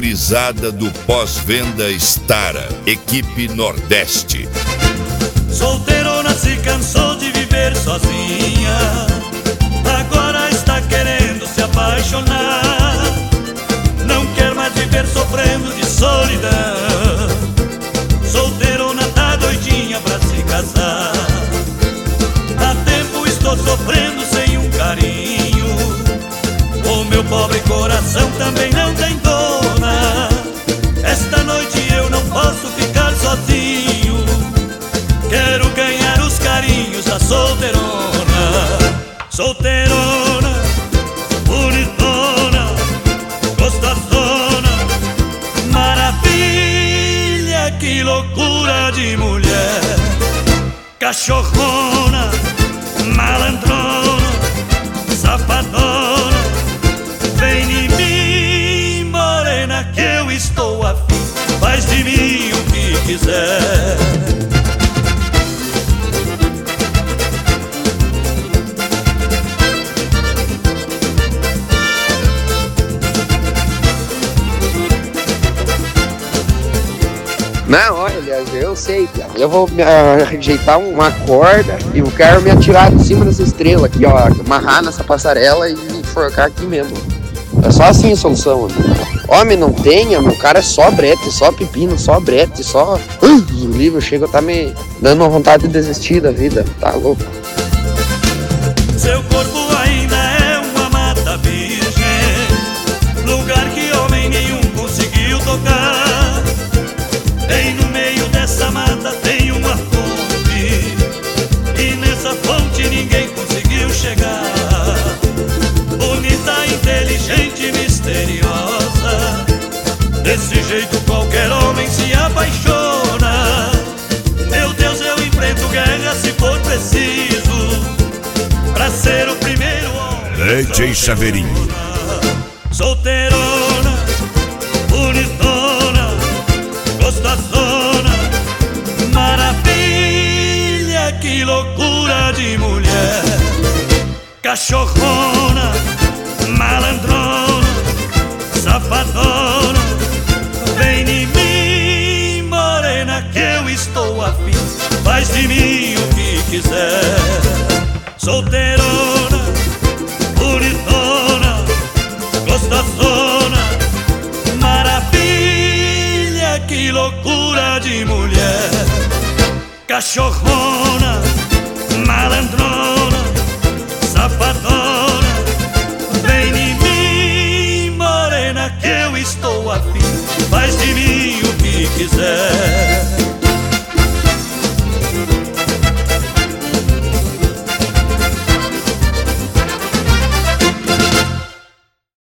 gurizada do pós-venda Stara, equipe Nordeste. Solteirona se cansou de viver sozinha, agora está querendo se apaixonar. Não quer mais viver sofrendo de solidão. Solteirona tá doidinha pra se casar. Há tempo estou sofrendo sem um carinho. O meu pobre coração também não tem dona. Esta noite eu não posso ficar sozinho. Quero ganhar os carinhos da solteirona. Solteirona, bonitona, gostosona, maravilha, que loucura de mulher. Cachorrona, malandrona, safadona, vem em mim, morena, que eu estou afim. Faz de mim o que quiser. Não, olha, eu sei, eu vou rejeitar uma corda e eu quero me atirar de cima dessa estrela aqui, ó, amarrar nessa passarela e me enforcar aqui mesmo. É só assim a solução, né? Homem não tem, meu cara é só brete, só pepino, só brete, só... o livro chega a tá me dando uma vontade de desistir da vida, tá louco. Seu corpo ainda é uma mata virgem, lugar que homem nenhum conseguiu tocar. Bem no meio dessa mata tem uma fonte, e nessa fonte ninguém conseguiu chegar. Bonita, inteligente, misteriosa, desse jeito qualquer homem se apaixona. Meu Deus, eu enfrento guerra se for preciso, pra ser o primeiro homem. DJ Chaveirinho. Solteirona, bonitona, gostosona, maravilha, que loucura de mulher. Cachorrona, malandrona, safadona, vem em mim, morena, que eu estou afim. Faz de mim o que quiser. Solteirona, bonitona, gostosona, maravilha, que loucura de mulher. Cachorrona, malandrona, safadona, vem em mim, morena, que eu estou afim. Faz de mim o que quiser.